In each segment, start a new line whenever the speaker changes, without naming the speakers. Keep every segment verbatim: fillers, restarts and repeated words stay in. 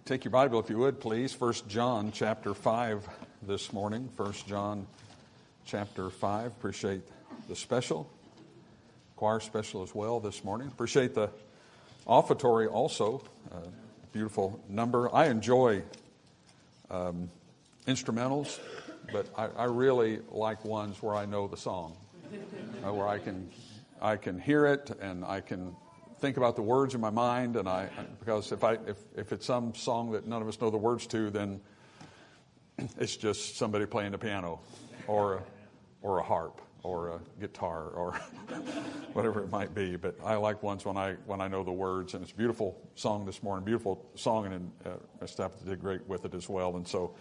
Take your Bible, if you would, please. First John chapter five this morning. First John chapter five. Appreciate the special, choir special as well this morning. Appreciate the offertory also. Uh, beautiful number. I enjoy um, instrumentals, but I, I really like ones where I know the song, uh, where I can I can hear it and I can think about the words in my mind, and I because if I if, if it's some song that none of us know the words to, then it's just somebody playing the piano, or a, or a harp, or a guitar, or whatever it might be. But I like ones when I when I know the words, and it's a beautiful song this morning, beautiful song, and uh, my staff did great with it as well, and so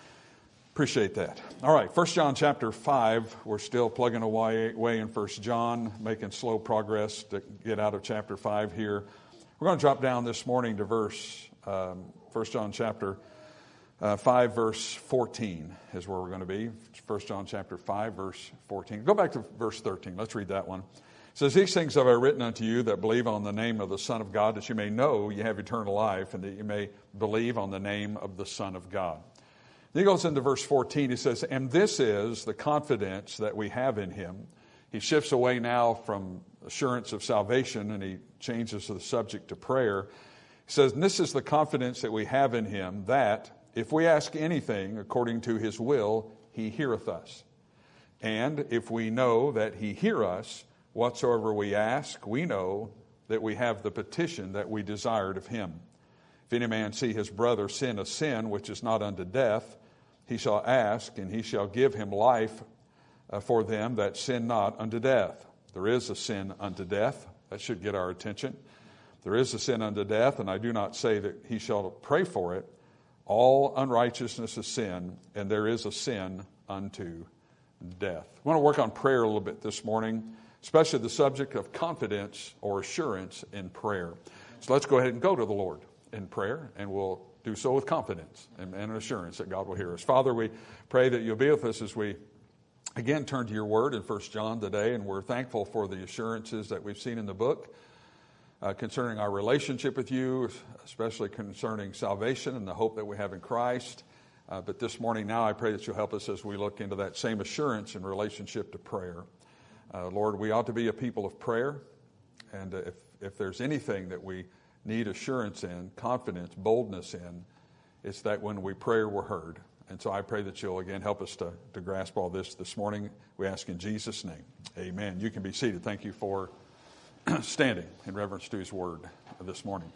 appreciate that. All right, First John chapter five. We're still plugging away, away in First John, making slow progress to get out of chapter five here. We're going to drop down this morning to verse, um, First John chapter uh, five, verse fourteen is where we're going to be. First John chapter five, verse fourteen. Go back to verse thirteen. Let's read that one. It says, "These things have I written unto you that believe on the name of the Son of God, that you may know you have eternal life, and that you may believe on the name of the Son of God." Then he goes into verse fourteen. He says, "And this is the confidence that we have in him." He shifts away now from assurance of salvation, and he changes the subject to prayer. He says, "And this is the confidence that we have in him, that if we ask anything according to his will, he heareth us. And if we know that he hear us, whatsoever we ask, we know that we have the petition that we desired of him. If any man see his brother sin a sin which is not unto death, he shall ask, and he shall give him life uh, for them that sin not unto death." There is a sin unto death. That should get our attention. There is a sin unto death, and I do not say that he shall pray for it. All unrighteousness is sin, and there is a sin unto death. I want to work on prayer a little bit this morning, especially the subject of confidence or assurance in prayer. So let's go ahead and go to the Lord in prayer, and we'll do so with confidence and, and an assurance that God will hear us. Father, we pray that you'll be with us as we again turn to your word in First John today, and we're thankful for the assurances that we've seen in the book uh, concerning our relationship with you, especially concerning salvation and the hope that we have in Christ. Uh, but this morning now I pray that you'll help us as we look into that same assurance in relationship to prayer. Uh, Lord, we ought to be a people of prayer, and uh, if, if there's anything that we need assurance in, confidence, boldness in, it's that when we pray, we're heard. And so I pray that you'll again help us to, to grasp all this this morning. We ask in Jesus' name. Amen. You can be seated. Thank you for standing in reverence to his word this morning.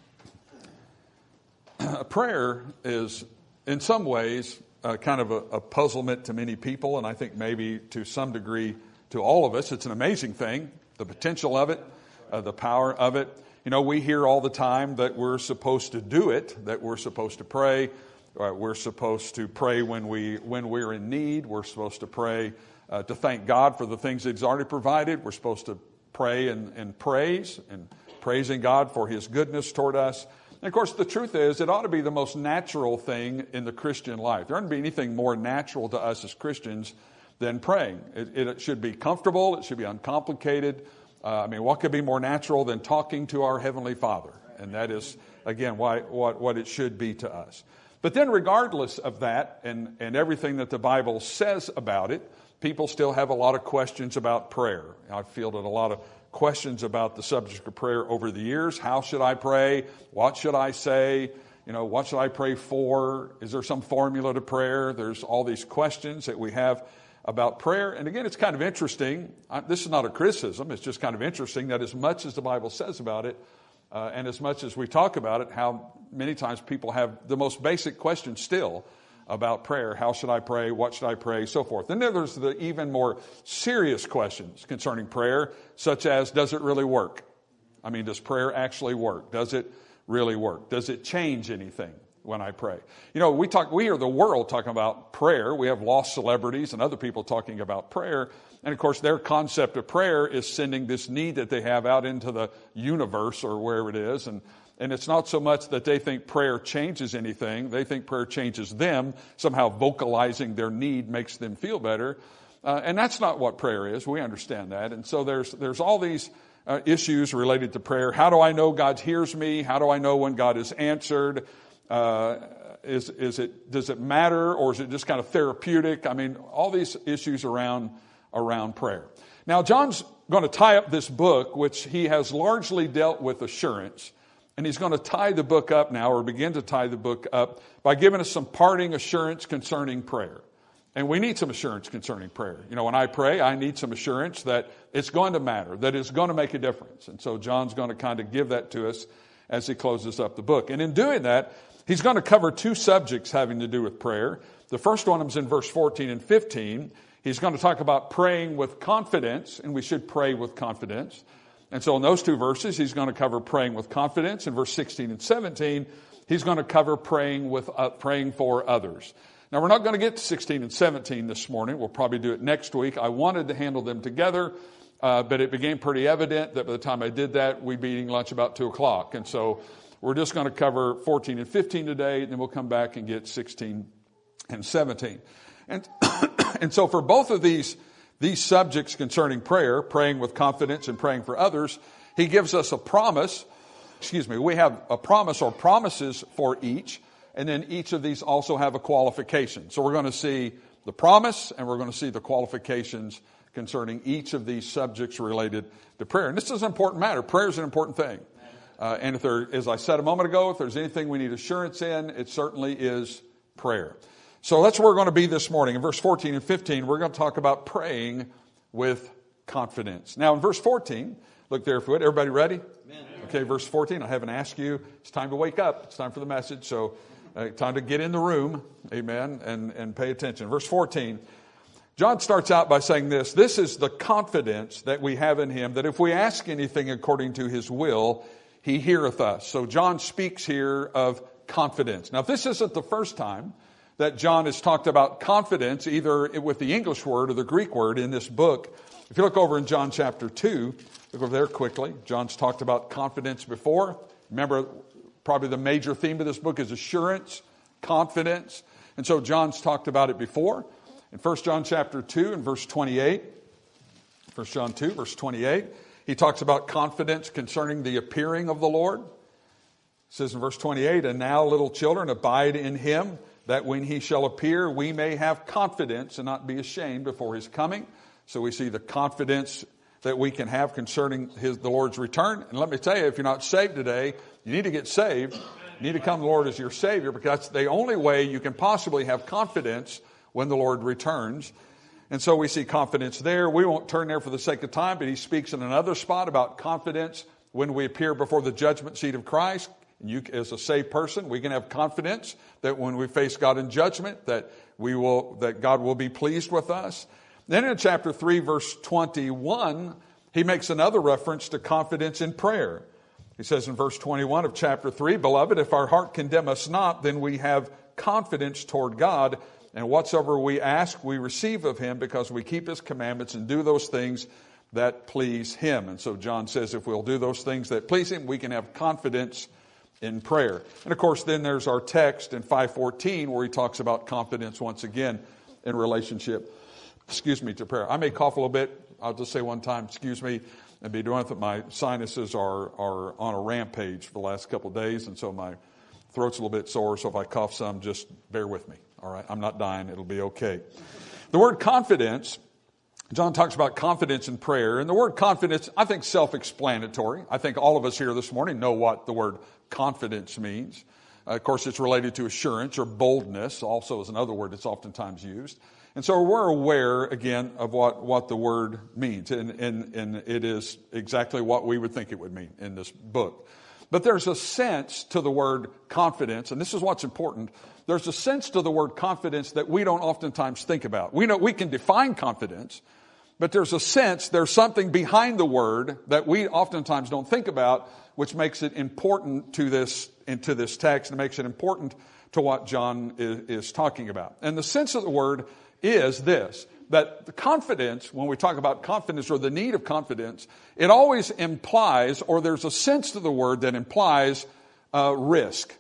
Prayer is, in some ways, uh, kind of a, a puzzlement to many people, and I think maybe to some degree to all of us. It's an amazing thing, the potential of it, uh, the power of it. You know, we hear all the time that we're supposed to do it, that we're supposed to pray. Uh, we're supposed to pray when, we, when we're in need. We're supposed to pray uh, to thank God for the things that he's already provided. We're supposed to pray and, and praise and praising God for his goodness toward us. And, of course, the truth is it ought to be the most natural thing in the Christian life. There ought to be anything more natural to us as Christians than praying. It, it should be comfortable. It should be uncomplicated. Uh, I mean, what could be more natural than talking to our Heavenly Father? And that is, again, why, what, what it should be to us. But then regardless of that and, and everything that the Bible says about it, people still have a lot of questions about prayer. I've fielded a lot of questions about the subject of prayer over the years. How should I pray? What should I say? You know, what should I pray for? Is there some formula to prayer? There's all these questions that we have about prayer. And again, it's kind of interesting. This is not a criticism. It's just kind of interesting that as much as the Bible says about it, uh, and as much as we talk about it, how many times people have the most basic questions still about prayer. How should I pray? What should I pray? So forth. And then there's the even more serious questions concerning prayer, such as, does it really work? I mean, does prayer actually work? Does it really work? Does it change anything when I pray? You know, we talk, we hear the world talking about prayer. We have lost celebrities and other people talking about prayer. And of course, their concept of prayer is sending this need that they have out into the universe or wherever it is. And, and it's not so much that they think prayer changes anything. They think prayer changes them. Somehow vocalizing their need makes them feel better. Uh, and that's not what prayer is. We understand that. And so there's, there's all these uh, issues related to prayer. How do I know God hears me? How do I know when God is answered? Uh, is, is it, does it matter, or is it just kind of therapeutic? I mean, all these issues around, around prayer. Now, John's going to tie up this book, which he has largely dealt with assurance. And he's going to tie the book up now, or begin to tie the book up, by giving us some parting assurance concerning prayer. And we need some assurance concerning prayer. You know, when I pray, I need some assurance that it's going to matter, that it's going to make a difference. And so John's going to kind of give that to us as he closes up the book. And in doing that, he's going to cover two subjects having to do with prayer. The first one is in verse fourteen and fifteen. He's going to talk about praying with confidence, and we should pray with confidence. And so in those two verses, he's going to cover praying with confidence. In verse sixteen and seventeen, he's going to cover praying with uh, praying for others. Now, we're not going to get to sixteen and seventeen this morning. We'll probably do it next week. I wanted to handle them together, uh, but it became pretty evident that by the time I did that, we'd be eating lunch about two o'clock. And so we're just going to cover fourteen and fifteen today, and then we'll come back and get sixteen and seventeen. And, and so for both of these These subjects concerning prayer, praying with confidence and praying for others, he gives us a promise. Excuse me, we have a promise or promises for each, and then each of these also have a qualification. So we're going to see the promise, and we're going to see the qualifications concerning each of these subjects related to prayer. And this is an important matter. Prayer is an important thing. Uh, and if there, as I said a moment ago, if there's anything we need assurance in, it certainly is prayer. So that's where we're going to be this morning. In verse fourteen and fifteen, we're going to talk about praying with confidence. Now, in verse fourteen, look there if you would. Everybody ready? Amen. Okay, verse fourteen. I haven't asked you. It's time to wake up. It's time for the message. So uh, time to get in the room. Amen. And, and pay attention. Verse fourteen, John starts out by saying this. This is the confidence that we have in him, that if we ask anything according to his will, he heareth us. So John speaks here of confidence. Now, if this isn't the first time that John has talked about confidence, either with the English word or the Greek word in this book. If you look over in John chapter two, look over there quickly. John's talked about confidence before. Remember, probably the major theme of this book is assurance, confidence. And so John's talked about it before. In First John chapter two and verse twenty-eight, First John two, verse twenty-eight, he talks about confidence concerning the appearing of the Lord. It says in verse twenty-eight, and now little children abide in him, that when he shall appear, we may have confidence and not be ashamed before his coming. So we see the confidence that we can have concerning his, the Lord's return. And let me tell you, if you're not saved today, you need to get saved. You need to come to the Lord as your Savior, because that's the only way you can possibly have confidence when the Lord returns. And so we see confidence there. We won't turn there for the sake of time, but he speaks in another spot about confidence when we appear before the judgment seat of Christ. You, as a saved person, we can have confidence that when we face God in judgment, that we will, that God will be pleased with us. Then in chapter three, verse twenty-one, he makes another reference to confidence in prayer. He says in verse twenty-one of chapter three, beloved, if our heart condemn us not, then we have confidence toward God, and whatsoever we ask, we receive of him, because we keep his commandments and do those things that please him. And so John says if we'll do those things that please him, we can have confidence in prayer. And of course, then there's our text in five fourteen where he talks about confidence once again in relationship, excuse me, to prayer. I may cough a little bit. I'll just say one time, excuse me, and be doing it. My sinuses are, are on a rampage for the last couple of days, and so my throat's a little bit sore. So if I cough some, just bear with me. All right, I'm not dying. It'll be okay. The word confidence, John talks about confidence in prayer. And the word confidence, I think, self-explanatory. I think all of us here this morning know what the word confidence means. Uh, of course, it's related to assurance or boldness, also is another word that's oftentimes used. And so we're aware, again, of what, what the word means. And, and, and it is exactly what we would think it would mean in this book. But there's a sense to the word confidence, and this is what's important. There's a sense to the word confidence that we don't oftentimes think about. We know we can define confidence, but there's a sense, there's something behind the word that we oftentimes don't think about, which makes it important to this, into this text, and makes it important to what John is, is talking about. And the sense of the word is this, that the confidence, when we talk about confidence or the need of confidence, it always implies, or there's a sense to the word that implies uh, risk.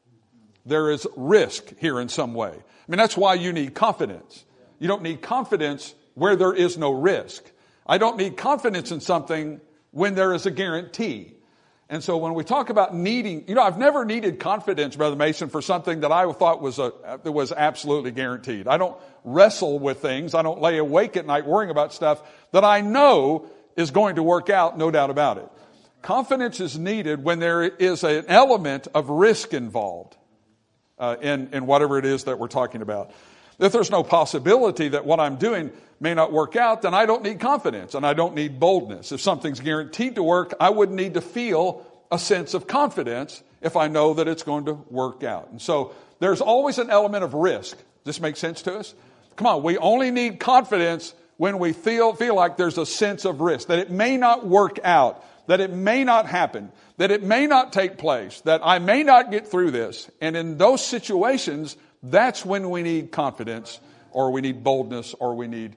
There is risk here in some way. I mean, that's why you need confidence. You don't need confidence where there is no risk. I don't need confidence in something when there is a guarantee. And so when we talk about needing, you know, I've never needed confidence, Brother Mason, for something that I thought was a, that was absolutely guaranteed. I don't wrestle with things. I don't lay awake at night worrying about stuff that I know is going to work out, no doubt about it. Confidence is needed when there is an element of risk involved uh, in, in whatever it is that we're talking about. If there's no possibility that what I'm doing may not work out, then I don't need confidence and I don't need boldness. If something's guaranteed to work, I wouldn't need to feel a sense of confidence if I know that it's going to work out. And so there's always an element of risk. Does this make sense to us? Come on, we only need confidence when we feel, feel like there's a sense of risk, that it may not work out, that it may not happen, that it may not take place, that I may not get through this. And in those situations, that's when we need confidence, or we need boldness, or we need,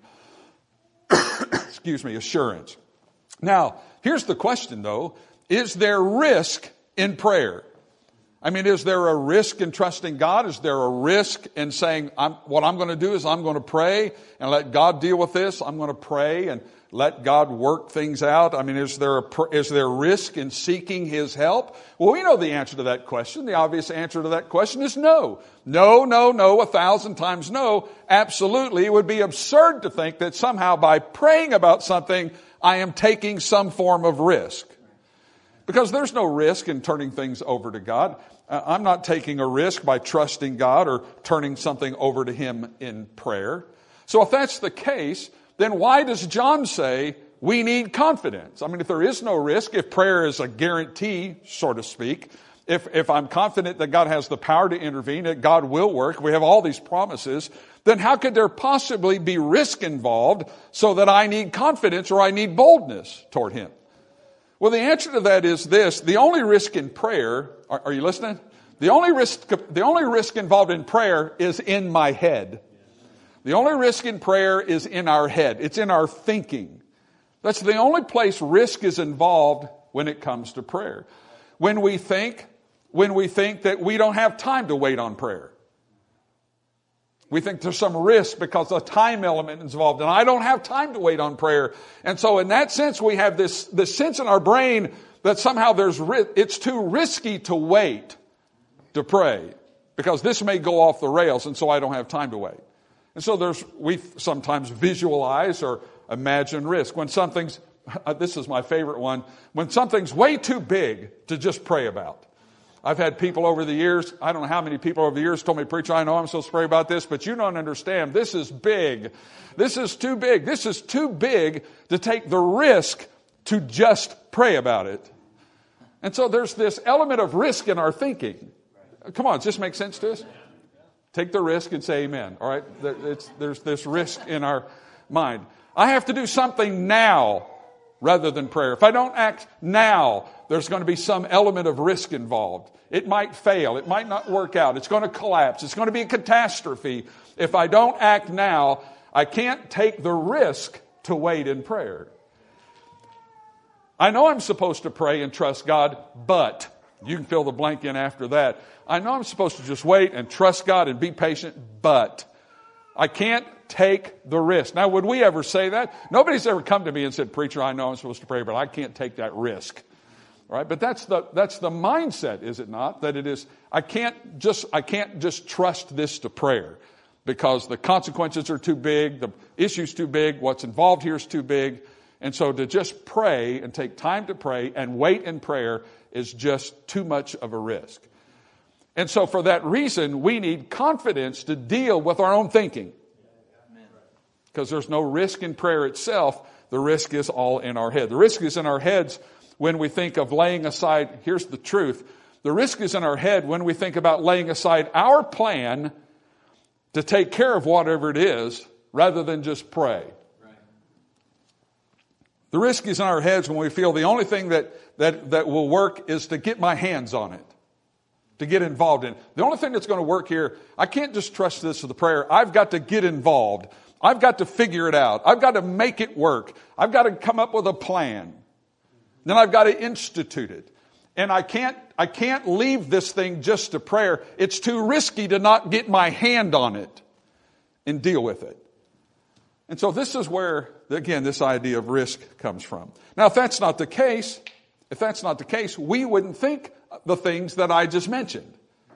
excuse me, assurance. Now, here's the question though. Is there risk in prayer? I mean, is there a risk in trusting God? Is there a risk in saying, I'm, what I'm going to do is I'm going to pray and let God deal with this. I'm going to pray and let God work things out. I mean, is there a, is there risk in seeking His help? Well, we know the answer to that question. The obvious answer to that question is no. No, no, no, a thousand times no. Absolutely. It would be absurd to think that somehow by praying about something, I am taking some form of risk. Because there's no risk in turning things over to God. Uh, I'm not taking a risk by trusting God or turning something over to Him in prayer. So if that's the case, then why does John say we need confidence? I mean, if there is no risk, if prayer is a guarantee, so to speak, if, if I'm confident that God has the power to intervene, that God will work, we have all these promises, then how could there possibly be risk involved so that I need confidence or I need boldness toward Him? Well, the answer to that is this. The only risk in prayer, are, are you listening? The only risk, the only risk involved in prayer is in my head. The only risk in prayer is in our head. It's in our thinking. That's the only place risk is involved when it comes to prayer. When we think, when we think that we don't have time to wait on prayer. We think there's some risk because the time element is involved, and I don't have time to wait on prayer. And so in that sense, we have this, this sense in our brain that somehow there's it's too risky to wait to pray because this may go off the rails, and so I don't have time to wait. And so there's we sometimes visualize or imagine risk. When something's, this is my favorite one, when something's way too big to just pray about. I've had people over the years, I don't know how many people over the years told me, preacher, I know I'm supposed to pray about this, but you don't understand. This is big. This is too big. This is too big to take the risk to just pray about it. And so there's this element of risk in our thinking. Come on, does this make sense to us? Take the risk and say amen. All right? It's, there's this risk in our mind. I have to do something now rather than prayer. If I don't act now, there's going to be some element of risk involved. It might fail. It might not work out. It's going to collapse. It's going to be a catastrophe. If I don't act now, I can't take the risk to wait in prayer. I know I'm supposed to pray and trust God, but you can fill the blank in after that. I know I'm supposed to just wait and trust God and be patient, but I can't take the risk. Now, would we ever say that? Nobody's ever come to me and said, preacher, I know I'm supposed to pray, but I can't take that risk. All right? But that's the, that's the mindset, is it not? That it is, I can't just, I can't just trust this to prayer because the consequences are too big, the issue's too big, what's involved here is too big. And so to just pray and take time to pray and wait in prayer is just too much of a risk. And so for that reason, we need confidence to deal with our own thinking. Because there's no risk in prayer itself. The risk is all in our head. The risk is in our heads when we think of laying aside, here's the truth. The risk is in our head when we think about laying aside our plan to take care of whatever it is rather than just pray. The risk is in our heads when we feel the only thing that, that, that will work is to get my hands on it, to get involved in it. The only thing that's going to work here, I can't just trust this to the prayer. I've got to get involved. I've got to figure it out. I've got to make it work. I've got to come up with a plan. Then I've got to institute it. And I can't, I can't leave this thing just to prayer. It's too risky to not get my hand on it and deal with it. And so this is where, again, this idea of risk comes from. Now, if that's not the case, If that's not the case, we wouldn't think the things that I just mentioned.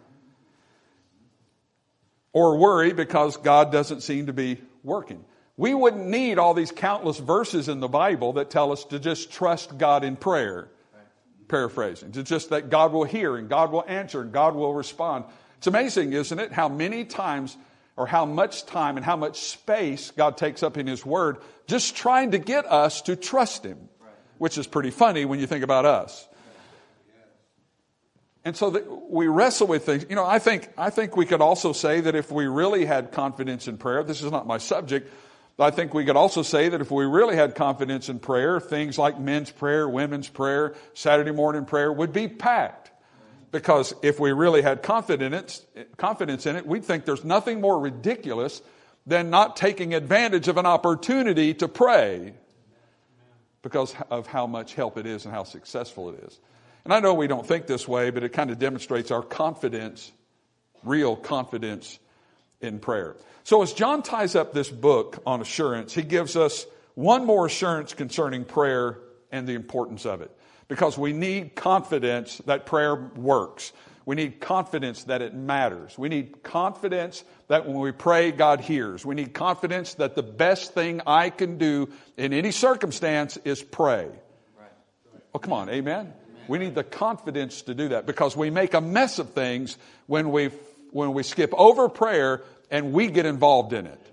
Or worry because God doesn't seem to be working. We wouldn't need all these countless verses in the Bible that tell us to just trust God in prayer. Paraphrasing. It's just that God will hear and God will answer and God will respond. It's amazing, isn't it, how many times or how much time and how much space God takes up in His Word just trying to get us to trust Him, which is pretty funny when you think about us. And so that we wrestle with things. You know, I think I think we could also say that if we really had confidence in prayer, this is not my subject, but I think we could also say that if we really had confidence in prayer, things like men's prayer, women's prayer, Saturday morning prayer would be packed. Because if we really had confidence, confidence in it, we'd think there's nothing more ridiculous than not taking advantage of an opportunity to pray because of how much help it is and how successful it is. And I know we don't think this way, but it kind of demonstrates our confidence, real confidence in prayer. So as John ties up this book on assurance, he gives us one more assurance concerning prayer and the importance of it. Because we need confidence that prayer works. We need confidence that it matters. We need confidence that when we pray, God hears. We need confidence that the best thing I can do in any circumstance is pray. Oh, come on, amen? We need the confidence to do that because we make a mess of things when we when we skip over prayer and we get involved in it.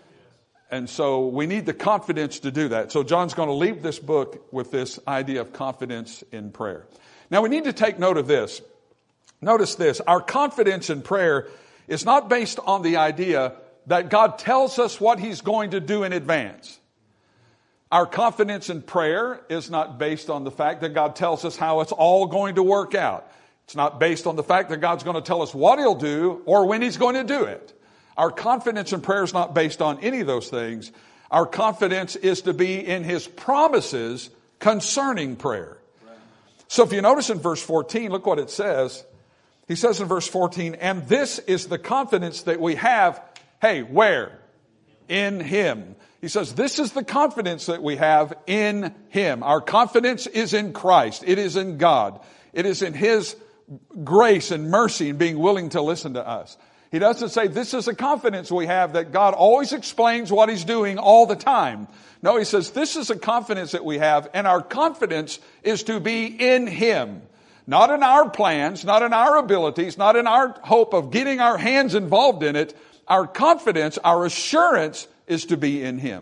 And so we need the confidence to do that. So John's going to leave this book with this idea of confidence in prayer. Now we need to take note of this. Notice this. Our confidence in prayer is not based on the idea that God tells us what He's going to do in advance. Our confidence in prayer is not based on the fact that God tells us how it's all going to work out. It's not based on the fact that God's going to tell us what He'll do or when He's going to do it. Our confidence in prayer is not based on any of those things. Our confidence is to be in His promises concerning prayer. So if you notice in verse fourteen, look what it says. He says in verse fourteen, and this is the confidence that we have. Hey, where? In Him. He says, this is the confidence that we have in Him. Our confidence is in Christ. It is in God. It is in His grace and mercy and being willing to listen to us. He doesn't say this is a confidence we have that God always explains what He's doing all the time. No, He says this is a confidence that we have, and our confidence is to be in Him. Not in our plans, not in our abilities, not in our hope of getting our hands involved in it. Our confidence, our assurance is to be in Him.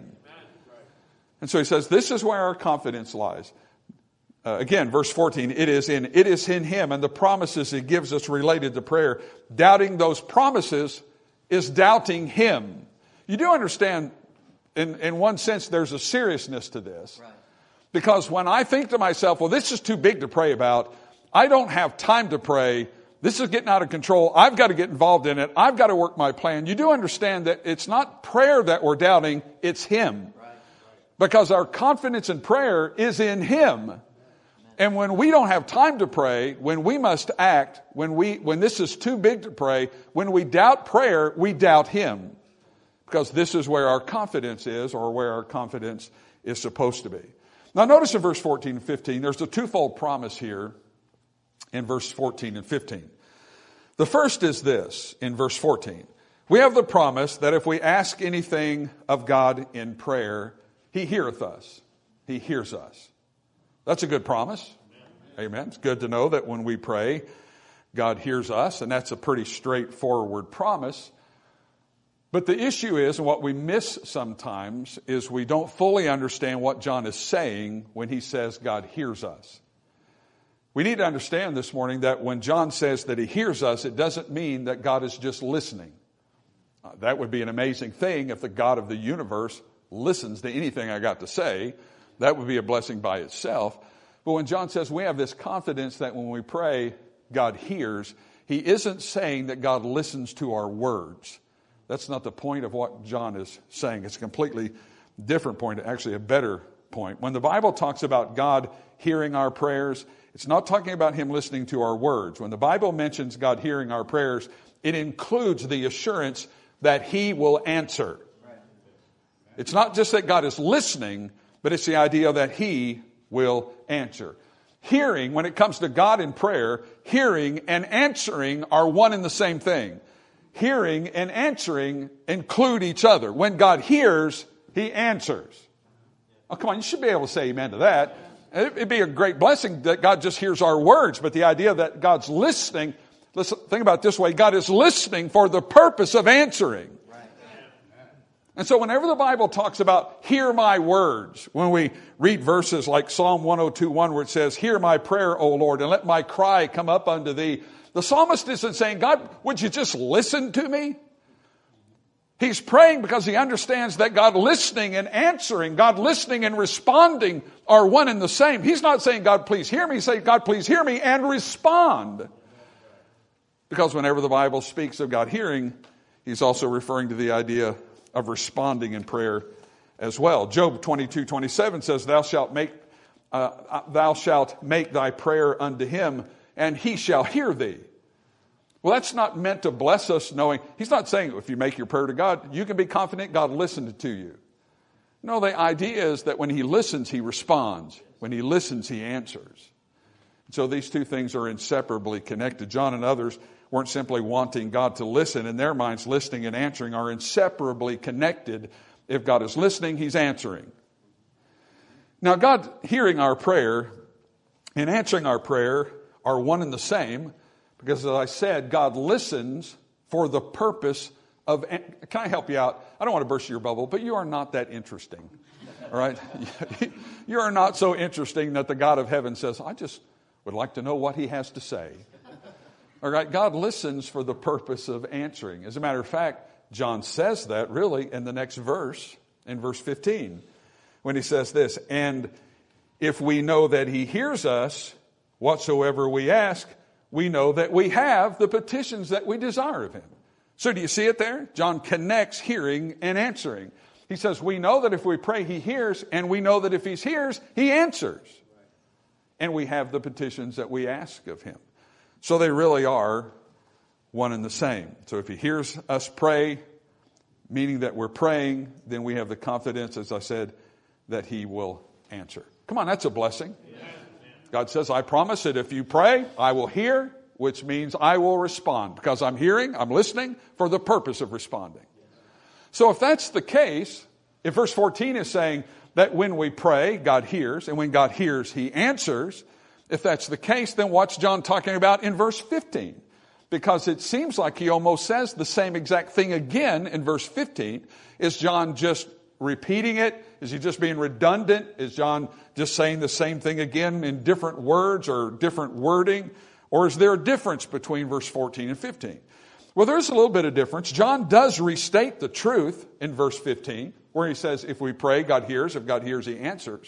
And so he says this is where our confidence lies. Uh, again, verse fourteen, it is in it is in Him and the promises He gives us related to prayer. Doubting those promises is doubting Him. You do understand, in, in one sense, there's a seriousness to this. Right. Because when I think to myself, well, this is too big to pray about. I don't have time to pray. This is getting out of control. I've got to get involved in it. I've got to work my plan. You do understand that it's not prayer that we're doubting, it's Him. Right. Right. Because our confidence in prayer is in Him. And when we don't have time to pray, when we must act, when we when this is too big to pray, when we doubt prayer, we doubt Him. Because this is where our confidence is, or where our confidence is supposed to be. Now notice in verse fourteen and fifteen, there's a twofold promise here in verse fourteen and fifteen. The first is this, in verse fourteen. We have the promise that if we ask anything of God in prayer, He heareth us. He hears us. That's a good promise. Amen. Amen. It's good to know that when we pray, God hears us, and that's a pretty straightforward promise. But the issue is, and what we miss sometimes, is we don't fully understand what John is saying when he says God hears us. We need to understand this morning that when John says that He hears us, it doesn't mean that God is just listening. Uh, that would be an amazing thing if the God of the universe listens to anything I got to say. That would be a blessing by itself. But when John says we have this confidence that when we pray, God hears, he isn't saying that God listens to our words. That's not the point of what John is saying. It's a completely different point, actually a better point. When the Bible talks about God hearing our prayers, it's not talking about Him listening to our words. When the Bible mentions God hearing our prayers, it includes the assurance that He will answer. It's not just that God is listening, but it's the idea that He will answer. hearing, when it comes to God in prayer, hearing and answering are one and the same thing. Hearing and answering include each other. When God hears, He answers. Oh, come on, you should be able to say amen to that. It'd be a great blessing that God just hears our words, but the idea that God's listening, listen, think about it this way, God is listening for the purpose of answering. And so whenever the Bible talks about hear my words, when we read verses like Psalm one oh two one where it says, hear my prayer, O Lord, and let my cry come up unto thee, the psalmist isn't saying, God, would you just listen to me? He's praying because he understands that God listening and answering, God listening and responding are one and the same. He's not saying, God, please hear me. He's saying, God, please hear me and respond. Because whenever the Bible speaks of God hearing, He's also referring to the idea of responding in prayer as well. Job twenty-two twenty-seven says, Thou shalt make, uh, thou shalt make thy prayer unto Him, and He shall hear thee. Well, that's not meant to bless us knowing. He's not saying if you make your prayer to God, you can be confident God listened to you. No, the idea is that when He listens, He responds. When He listens, He answers. So these two things are inseparably connected. John and others weren't simply wanting God to listen. In their minds, listening and answering are inseparably connected. If God is listening, He's answering. Now, God hearing our prayer and answering our prayer are one and the same. Because as I said, God listens for the purpose of... Can I help you out? I don't want to burst your bubble, but you are not that interesting. All right? You are not so interesting that the God of heaven says, I just would like to know what He has to say. All right? God listens for the purpose of answering. As a matter of fact, John says that really in the next verse, in verse fifteen, when he says this, and if we know that He hears us, whatsoever we ask, we know that we have the petitions that we desire of Him. So do you see it there? John connects hearing and answering. He says, we know that if we pray, He hears, and we know that if He hears, He answers. And we have the petitions that we ask of Him. So they really are one and the same. So if He hears us pray, meaning that we're praying, then we have the confidence, as I said, that He will answer. Come on, that's a blessing. God says, I promise that if you pray, I will hear, which means I will respond. Because I'm hearing, I'm listening for the purpose of responding. So if that's the case, if verse fourteen is saying that when we pray, God hears, and when God hears, He answers, if that's the case, then what's John talking about in verse fifteen? Because it seems like he almost says the same exact thing again in verse fifteen. Is John just repeating it? Is he just being redundant? Is John just saying the same thing again in different words or different wording? Or is there a difference between verse fourteen and fifteen? Well, there's a little bit of difference. John does restate the truth in verse fifteen, where he says, if we pray, God hears. If God hears, He answers.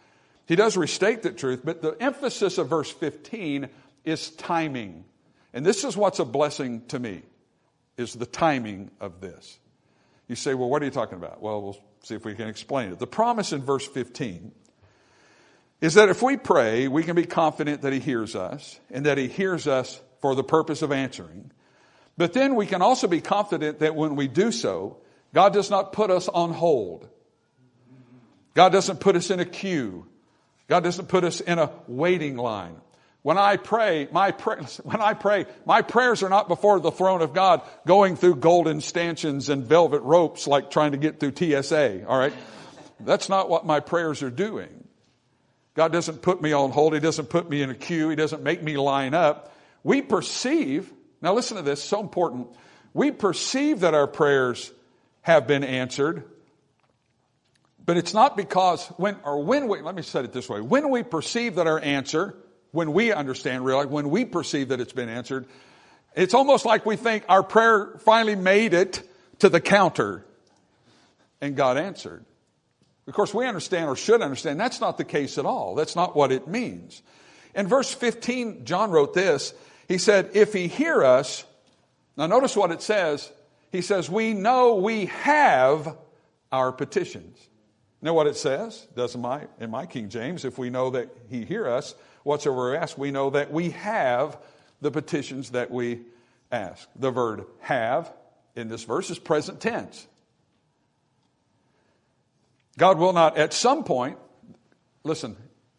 He does restate the truth, but the emphasis of verse fifteen is timing. And this is what's a blessing to me, is the timing of this. You say, well, what are you talking about? Well, we'll see if we can explain it. The promise in verse fifteen is that if we pray, we can be confident that He hears us and that He hears us for the purpose of answering. But then we can also be confident that when we do so, God does not put us on hold. God doesn't put us in a queue. God doesn't put us in a waiting line. When I pray, my pray, when I pray, my prayers are not before the throne of God going through golden stanchions and velvet ropes like trying to get through T S A, all right? That's not what my prayers are doing. God doesn't put me on hold. He doesn't put me in a queue. He doesn't make me line up. We perceive, now listen to this, so important. We perceive that our prayers have been answered, but it's not because when, or when we, let me say it this way, when we perceive that our answer, when we understand, realize, when we perceive that it's been answered, it's almost like we think our prayer finally made it to the counter and God answered. Of course, we understand or should understand that's not the case at all. That's not what it means. In verse fifteen, John wrote this. He said, if He hear us, now notice what it says. He says, we know we have our petitions. You know what it says? Does in my, in my King James, if we know that He hear us, whatsoever we ask, we know that we have the petitions that we ask. The verb have in this verse is present tense. God will not at some point, listen,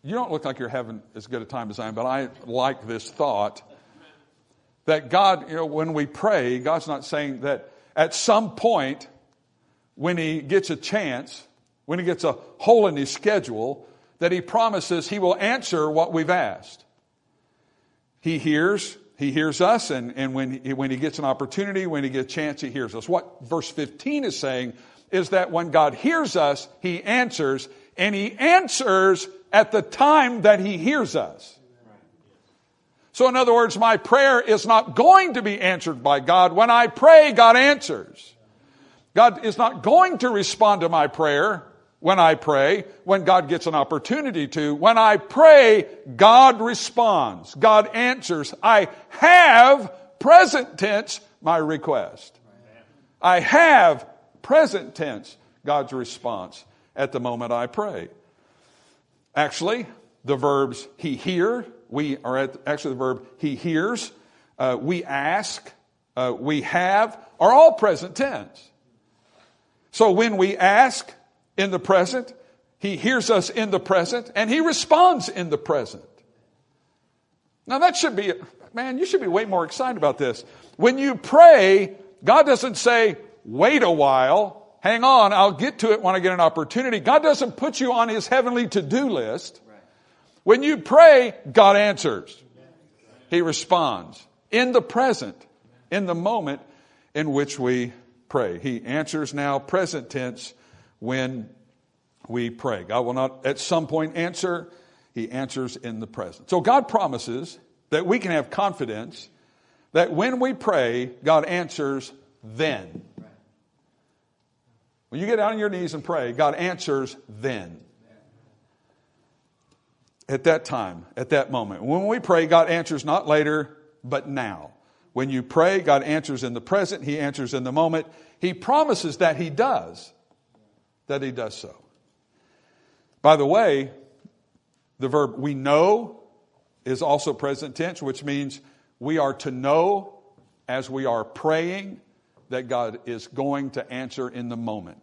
you don't look like you're having as good a time as I am, but I like this thought that God, you know, when we pray, God's not saying that at some point when he gets a chance, when he gets a hole in his schedule, that he promises he will answer what we've asked. He hears, he hears us, and, and when, he, when he gets an opportunity, when he gets a chance, he hears us. What verse fifteen is saying is that when God hears us, he answers, and he answers at the time that he hears us. So in other words, my prayer is not going to be answered by God. When I pray, God answers. God is not going to respond to my prayer when I pray, when God gets an opportunity to. When I pray, God responds. God answers. I have, present tense, my request. I have, present tense, God's response at the moment I pray. Actually, the verbs he hear, we are at, actually the verb he hears, uh, we ask, uh, we have, are all present tense. So when we ask in the present, he hears us in the present, and he responds in the present. Now that should be, man, you should be way more excited about this. When you pray, God doesn't say, wait a while, hang on, I'll get to it when I get an opportunity. God doesn't put you on his heavenly to-do list. When you pray, God answers. He responds in the present, in the moment in which we pray. He answers now, present tense, when we pray. God will not at some point answer. He answers in the present. So God promises that we can have confidence that when we pray, God answers then. When you get down on your knees and pray, God answers then. At that time, at that moment. When we pray, God answers not later, but now. When you pray, God answers in the present. He answers in the moment. He promises that he does. That he does so. By the way, the verb we know is also present tense, which means we are to know as we are praying that God is going to answer in the moment.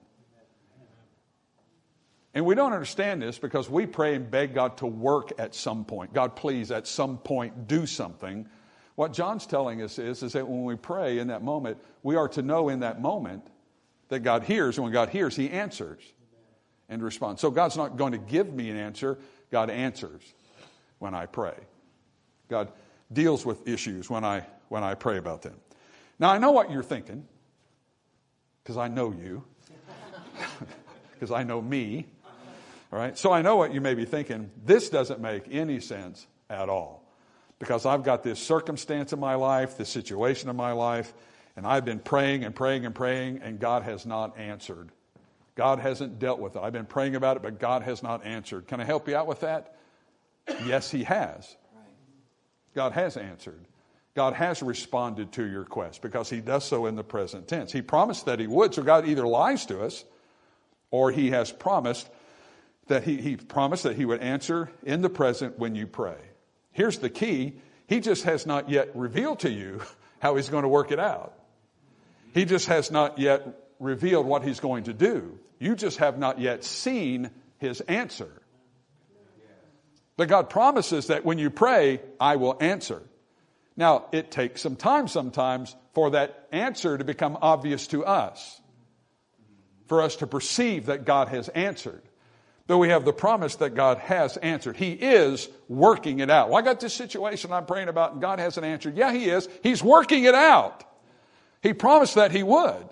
And we don't understand this because we pray and beg God to work at some point. God, please, at some point, do something. What John's telling us is, is that when we pray in that moment, we are to know in that moment that God hears. And when God hears, he answers and responds. So God's not going to give me an answer. God answers when I pray. God deals with issues when I, when I pray about them. Now, I know what you're thinking because I know you, because I know me. All right, so I know what you may be thinking. This doesn't make any sense at all because I've got this circumstance in my life, this situation in my life, and I've been praying and praying and praying, and God has not answered. God hasn't dealt with it. I've been praying about it, but God has not answered. Can I help you out with that? Yes, he has. God has answered. God has responded to your request because he does so in the present tense. He promised that he would, so God either lies to us or he has promised that he, he promised that he would answer in the present when you pray. Here's the key. He just has not yet revealed to you how he's going to work it out. He just has not yet revealed what he's going to do. You just have not yet seen his answer. But God promises that when you pray, I will answer. Now, it takes some time sometimes for that answer to become obvious to us, for us to perceive that God has answered. But we have the promise that God has answered. He is working it out. Well, I got this situation I'm praying about and God hasn't answered. Yeah, he is. He's working it out. He promised that he would.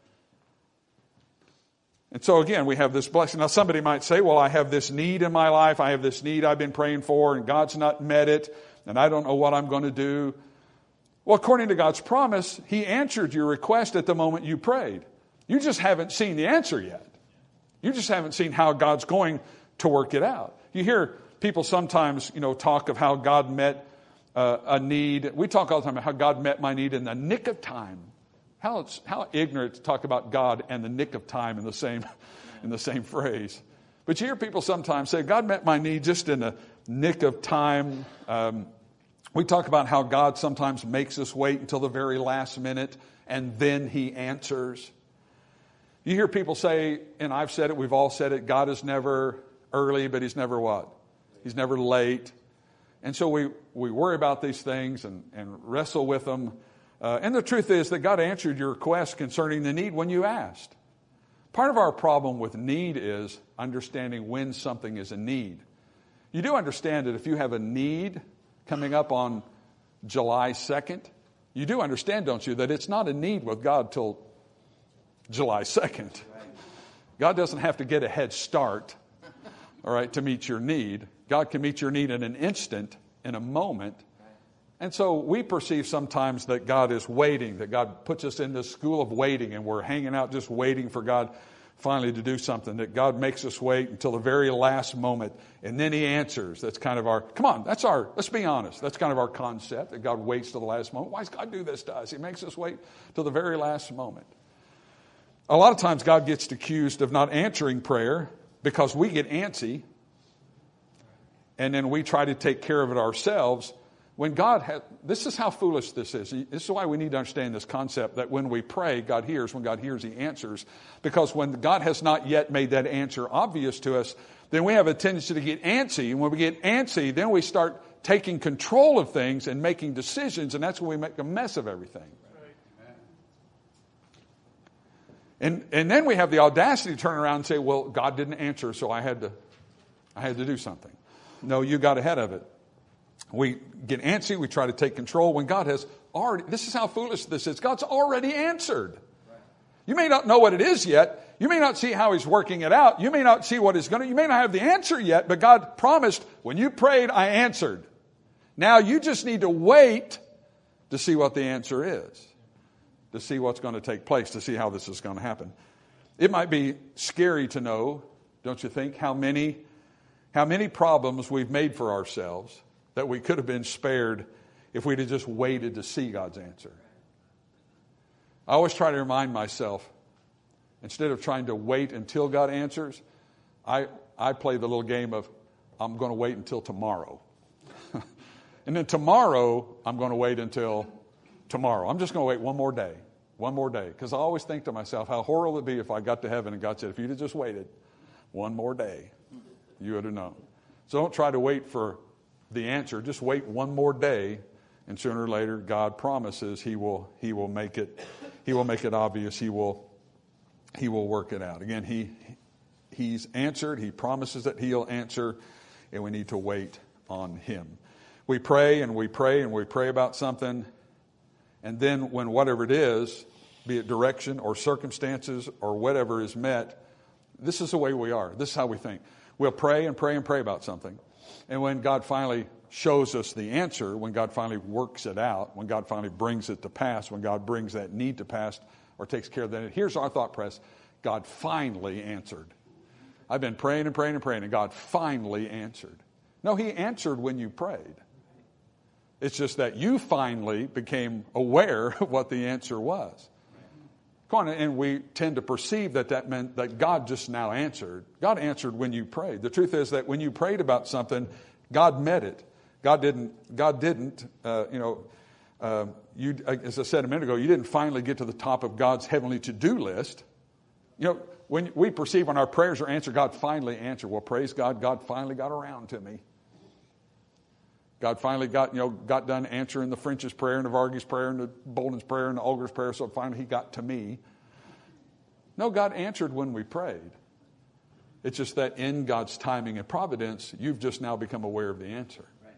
And so again, we have this blessing. Now somebody might say, well, I have this need in my life. I have this need I've been praying for and God's not met it. And I don't know what I'm going to do. Well, according to God's promise, he answered your request at the moment you prayed. You just haven't seen the answer yet. You just haven't seen how God's going to work it out. You hear people sometimes, you know, talk of how God met uh, a need. We talk all the time about how God met my need in the nick of time. How it's, how ignorant to talk about God and the nick of time in the same in the same phrase. But you hear people sometimes say, God met my need just in the nick of time. Um, we talk about how God sometimes makes us wait until the very last minute and then he answers. You hear people say, and I've said it, we've all said it, God is never early, but he's never what? He's never late. And so we, we worry about these things and, and wrestle with them. Uh, and the truth is that God answered your request concerning the need when you asked. Part of our problem with need is understanding when something is a need. You do understand that if you have a need coming up on July second, you do understand, don't you, that it's not a need with God till July second. God doesn't have to get a head start, all right, to meet your need. God can meet your need in an instant, in a moment. And so we perceive sometimes that God is waiting, that God puts us in this school of waiting, and we're hanging out just waiting for God finally to do something, that God makes us wait until the very last moment, and then He answers. That's kind of our, come on, that's our, let's be honest, that's kind of our concept, that God waits till the last moment. Why does God do this to us? He makes us wait till the very last moment. A lot of times God gets accused of not answering prayer because we get antsy, and then we try to take care of it ourselves. When God has, this is how foolish this is. This is why we need to understand this concept that when we pray, God hears. When God hears, He answers. Because when God has not yet made that answer obvious to us, then we have a tendency to get antsy. And when we get antsy, then we start taking control of things and making decisions, and that's when we make a mess of everything. And and then we have the audacity to turn around and say, well, God didn't answer, so I had to I had to do something. No, you got ahead of it. We get antsy, we try to take control when God has already, this is how foolish this is, God's already answered. You may not know what it is yet. You may not see how He's working it out. You may not see what He's going to, you may not have the answer yet, but God promised, when you prayed, I answered. Now you just need to wait to see what the answer is, to see what's going to take place, to see how this is going to happen. It might be scary to know, don't you think, how many, how many problems we've made for ourselves that we could have been spared if we'd have just waited to see God's answer. I always try to remind myself, instead of trying to wait until God answers, I, I play the little game of, I'm going to wait until tomorrow. And then tomorrow, I'm going to wait until tomorrow. I'm just going to wait one more day, one more day. Because I always think to myself, how horrible it would be if I got to heaven and God said, if you'd have just waited one more day, you would have known. So don't try to wait for the answer. Just wait one more day, and sooner or later, God promises He will He will make it He will make it obvious. He will He will work it out. Again, He He's answered. He promises that He'll answer, and we need to wait on Him. We pray and we pray and we pray about something, and then when whatever it is, be it direction or circumstances or whatever is met, this is the way we are. This is how we think. We'll pray and pray and pray about something. And when God finally shows us the answer, when God finally works it out, when God finally brings it to pass, when God brings that need to pass or takes care of that, here's our thought process. God finally answered. I've been praying and praying and praying, and God finally answered. No, He answered when you prayed. It's just that you finally became aware of what the answer was. Come on, and we tend to perceive that that meant that God just now answered. God answered when you prayed. The truth is that when you prayed about something, God met it. God didn't. God didn't. Uh, you know, uh, you as I said a minute ago, you didn't finally get to the top of God's heavenly to-do list. You know, when we perceive when our prayers are answered, God finally answered. Well, praise God, God finally got around to me. God finally got, you know, got done answering the French's prayer and the Vargas prayer and the Bolden's prayer and the Olger's prayer, so finally He got to me. No, God answered when we prayed. It's just that in God's timing and providence, you've just now become aware of the answer. Right.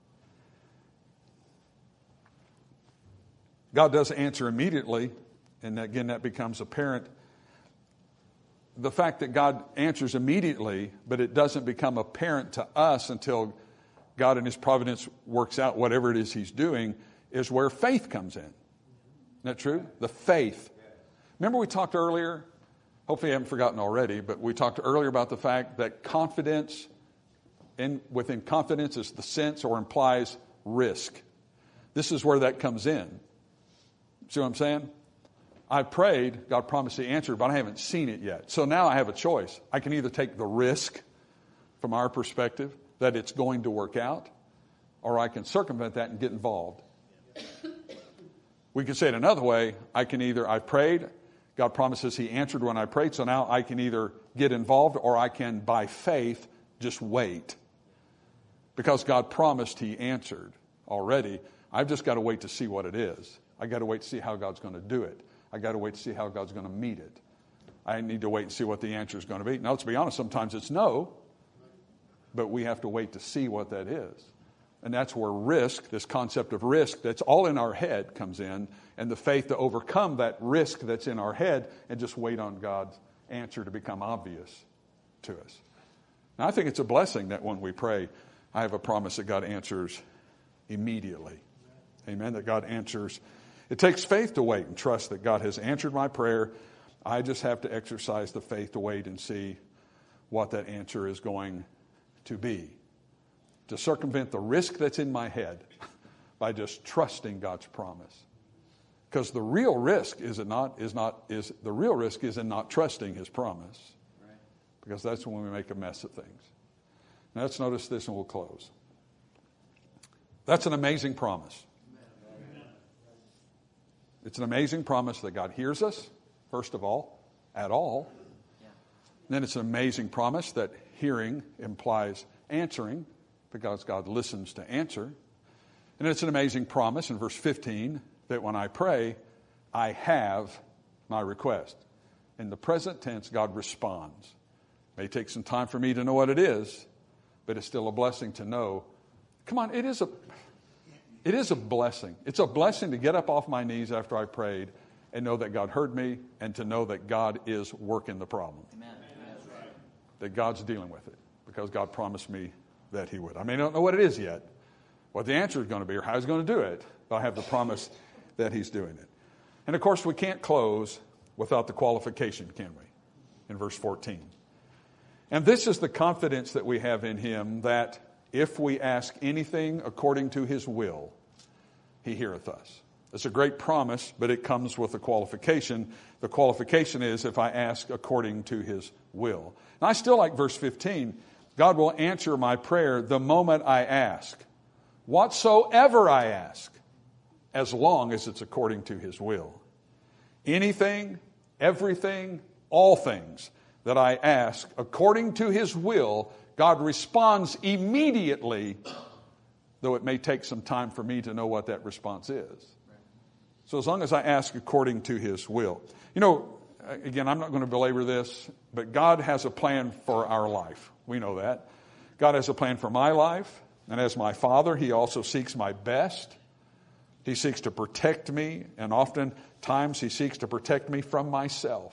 God does answer immediately, and again, that becomes apparent. The fact that God answers immediately, but it doesn't become apparent to us until God in His providence works out whatever it is He's doing, is where faith comes in. Isn't that true? The faith. Remember we talked earlier, hopefully you haven't forgotten already, but we talked earlier about the fact that confidence, in, within confidence is the sense or implies risk. This is where that comes in. See what I'm saying? I prayed, God promised He answered, but I haven't seen it yet. So now I have a choice. I can either take the risk from our perspective that it's going to work out, or I can circumvent that and get involved. We can say it another way. I can either, I prayed, God promises He answered when I prayed, so now I can either get involved or I can, by faith, just wait. because God promised He answered already. I've just got to wait to see what it is. I got to wait to see how God's going to do it. I got to wait to see how God's going to meet it. I need to wait and see what the answer is going to be. Now, let's be honest, sometimes it's no, but we have to wait to see what that is. And that's where risk, this concept of risk that's all in our head comes in, and the faith to overcome that risk that's in our head and just wait on God's answer to become obvious to us. Now, I think it's a blessing that when we pray, I have a promise that God answers immediately. Amen, that God answers. It takes faith to wait and trust that God has answered my prayer. I just have to exercise the faith to wait and see what that answer is going to be. To circumvent the risk that's in my head by just trusting God's promise. Because the real risk is it not is not is the real risk is in not trusting His promise. Right. Because that's when we make a mess of things. Now let's notice this and we'll close. That's an amazing promise. Amen. It's an amazing promise that God hears us, first of all, at all. Yeah. Then it's an amazing promise that hearing implies answering, because God listens to answer. And it's an amazing promise in verse fifteen that when I pray, I have my request. In the present tense, God responds. It may take some time for me to know what it is, but it's still a blessing to know. Come on, it is a, it is a blessing. It's a blessing to get up off my knees after I prayed and know that God heard me and to know that God is working the problem. Amen. That God's dealing with it because God promised me that He would. I may not know what it is yet, what the answer is going to be or how He's going to do it, but I have the promise that He's doing it. And of course, we can't close without the qualification, can we? In verse fourteen. And this is the confidence that we have in Him, that if we ask anything according to His will, He heareth us. It's a great promise, but it comes with a qualification. The qualification is if I ask according to His will. And I still like verse fifteen. God will answer my prayer the moment I ask. Whatsoever I ask, as long as it's according to His will. Anything, everything, all things that I ask according to His will, God responds immediately, though it may take some time for me to know what that response is. So as long as I ask according to His will. You know, again, I'm not going to belabor this, but God has a plan for our life. We know that. God has a plan for my life. And as my Father, He also seeks my best. He seeks to protect me. And oftentimes He seeks to protect me from myself.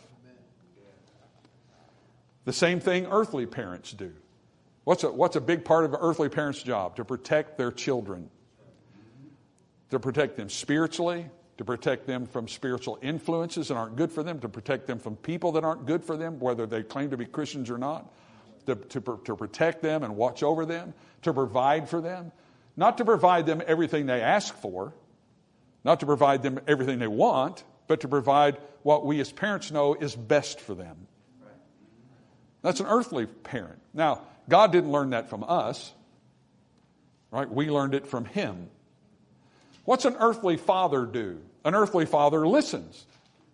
The same thing earthly parents do. What's a, what's a big part of an earthly parent's job? To protect their children. To protect them spiritually. To protect them from spiritual influences that aren't good for them. To protect them from people that aren't good for them, whether they claim to be Christians or not. To, to, to protect them and watch over them, to provide for them, not to provide them everything they ask for, not to provide them everything they want, but to provide what we as parents know is best for them. That's an earthly parent. Now, God didn't learn that from us, right? We learned it from Him. What's an earthly father do? An earthly father listens.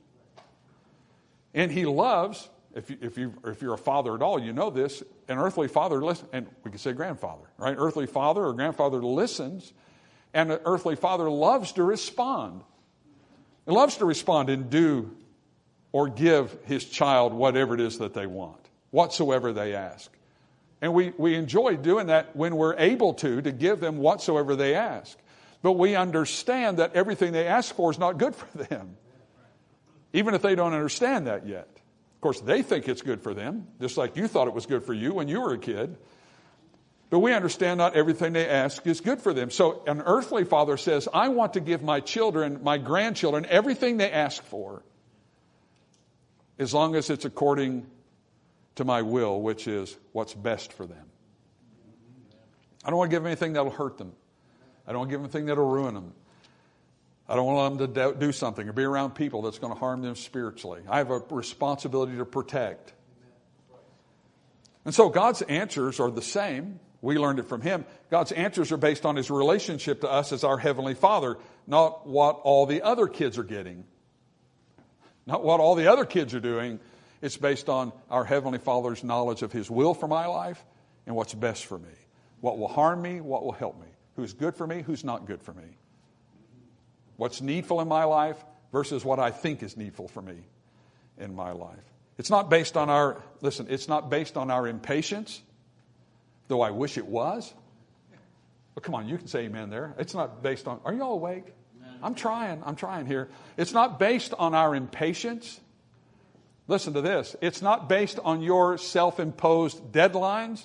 And he loves. If you, if you if you're a father at all, you know this. An earthly father listens, and we can say grandfather, right? Earthly father or grandfather listens, and an earthly father loves to respond. He loves to respond and do or give his child whatever it is that they want, whatsoever they ask. And we, we enjoy doing that when we're able to, to give them whatsoever they ask. But we understand that everything they ask for is not good for them, even if they don't understand that yet. Of course, they think it's good for them, just like you thought it was good for you when you were a kid. But we understand not everything they ask is good for them. So an earthly father says, I want to give my children, my grandchildren, everything they ask for, as long as it's according to my will, which is what's best for them. I don't want to give them anything that'll hurt them. I don't want to give them anything that'll ruin them. I don't want them to do something or be around people that's going to harm them spiritually. I have a responsibility to protect. And so God's answers are the same. We learned it from Him. God's answers are based on His relationship to us as our Heavenly Father, not what all the other kids are getting. Not what all the other kids are doing. It's based on our Heavenly Father's knowledge of His will for my life and what's best for me. What will harm me? What will help me? Who's good for me? Who's not good for me? What's needful in my life versus what I think is needful for me in my life. It's not based on our, listen, it's not based on our impatience, though I wish it was. But come on, you can say amen there. It's not based on, are you all awake? I'm trying, I'm trying here. It's not based on our impatience. Listen to this. It's not based on your self-imposed deadlines.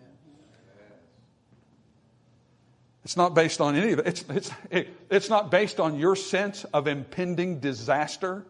It's not based on any of it. It's, it's, it, it's not based on your sense of impending disaster.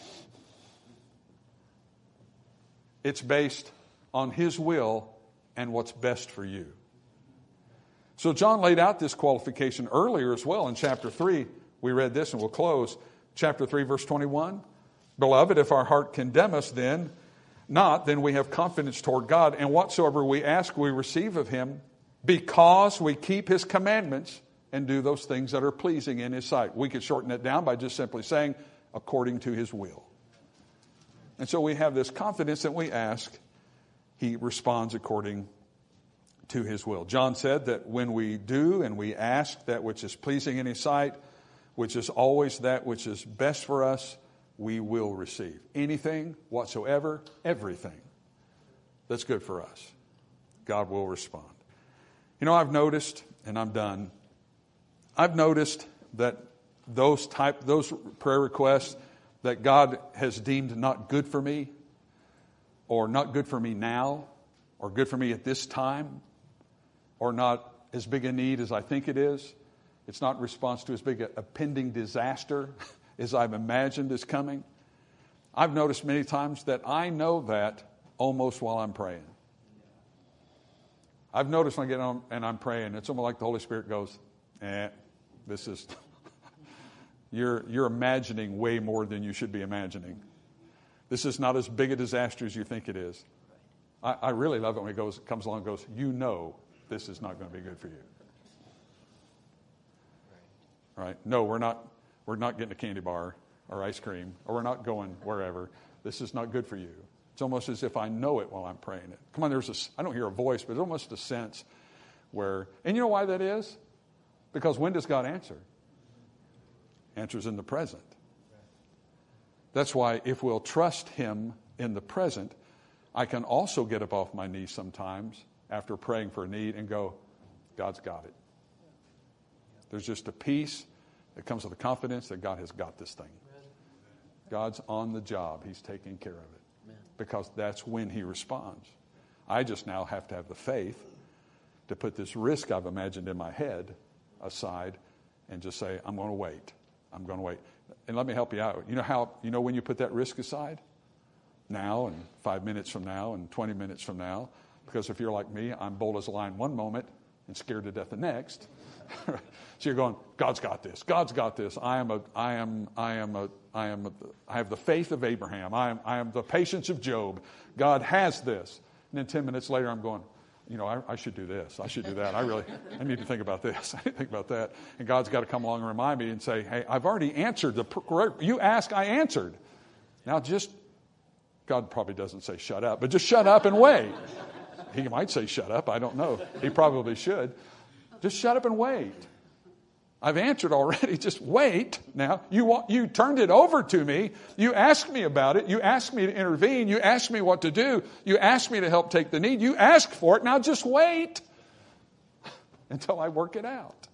It's based on His will and what's best for you. So John laid out this qualification earlier as well in chapter three. We read this and we'll close. Chapter three, verse twenty-one. Beloved, if our heart condemn us then, not, then we have confidence toward God. And whatsoever we ask, we receive of Him, because we keep His commandments and do those things that are pleasing in His sight. We could shorten it down by just simply saying, according to His will. And so we have this confidence that we ask, He responds according to His will. John said that when we do and we ask that which is pleasing in His sight, which is always that which is best for us, we will receive. Anything whatsoever, everything that's good for us, God will respond. You know, I've noticed, and I'm done, I've noticed that those type, those prayer requests that God has deemed not good for me, or not good for me now, or good for me at this time, or not as big a need as I think it is. It's not in response to as big a, a pending disaster as I've imagined is coming. I've noticed many times that I know that almost while I'm praying. I've noticed when I get on and I'm praying, it's almost like the Holy Spirit goes, eh, this is... You're, you're imagining way more than you should be imagining. This is not as big a disaster as you think it is. I, I really love it when he goes, comes along and goes, you know this is not going to be good for you. Right? No, we're not, we're not getting a candy bar or ice cream, or we're not going wherever. This is not good for you. It's almost as if I know it while I'm praying it. Come on, there's a, I don't hear a voice, but there's almost a sense where, and you know why that is? Because when does God answer? Answers in the present. That's why if we'll trust Him in the present, I can also get up off my knees sometimes after praying for a need and go, God's got it. There's just a peace that comes with the confidence that God has got this thing. God's on the job. He's taking care of it. Because that's when He responds. I just now have to have the faith to put this risk I've imagined in my head aside and just say, I'm going to wait. I'm going to wait. And let me help you out. You know how, you know when you put that risk aside? Now and five minutes from now and twenty minutes from now. Because if you're like me, I'm bold as a lion one moment and scared to death the next. So you're going, God's got this. God's got this. I am a, I am, I am a, I am a, I have the faith of Abraham. I am, I am the patience of Job. God has this. And then ten minutes later, I'm going, you know, I, I should do this. I should do that. I really, I need to think about this. I need to think about that. And God's got to come along and remind me and say, hey, I've already answered the correct. You ask, I answered. Now just, God probably doesn't say shut up, but just shut up and wait. He might say shut up. I don't know. He probably should. Just shut up and wait. I've answered already. Just wait. Now, you want, you turned it over to me. You asked me about it. You asked me to intervene. You asked me what to do. You asked me to help take the need. You asked for it. Now just wait until I work it out.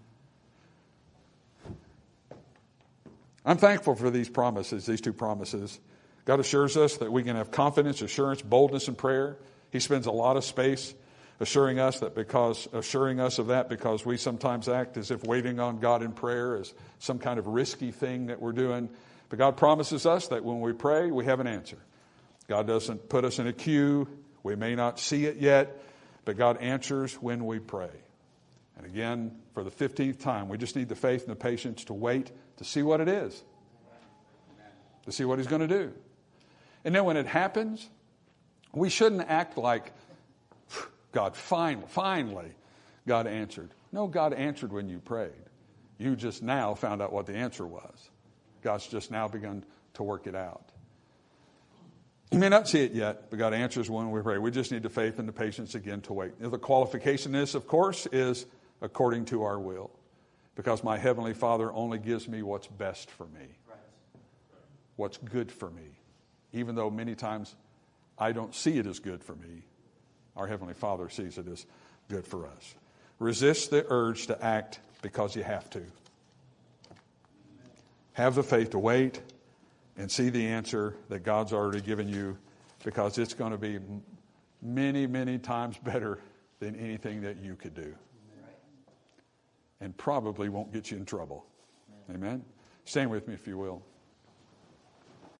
I'm thankful for these promises, these two promises. God assures us that we can have confidence, assurance, boldness in prayer. He spends a lot of space assuring us that because assuring us of that because we sometimes act as if waiting on God in prayer is some kind of risky thing that we're doing. But God promises us that when we pray, we have an answer. God doesn't put us in a queue. We may not see it yet, but God answers when we pray. And again, for the fifteenth time, we just need the faith and the patience to wait to see what it is, to see what He's going to do. And then when it happens, we shouldn't act like, God, finally, finally, God answered. No, God answered when you prayed. You just now found out what the answer was. God's just now begun to work it out. You may not see it yet, but God answers when we pray. We just need the faith and the patience again to wait. The qualification is, of course, is according to our will. Because my Heavenly Father only gives me what's best for me. What's good for me. Even though many times I don't see it as good for me, our Heavenly Father sees it as good for us. Resist the urge to act because you have to. Have the faith to wait and see the answer that God's already given you, because it's going to be many, many times better than anything that you could do. And probably won't get you in trouble. Amen? Stand with me if you will.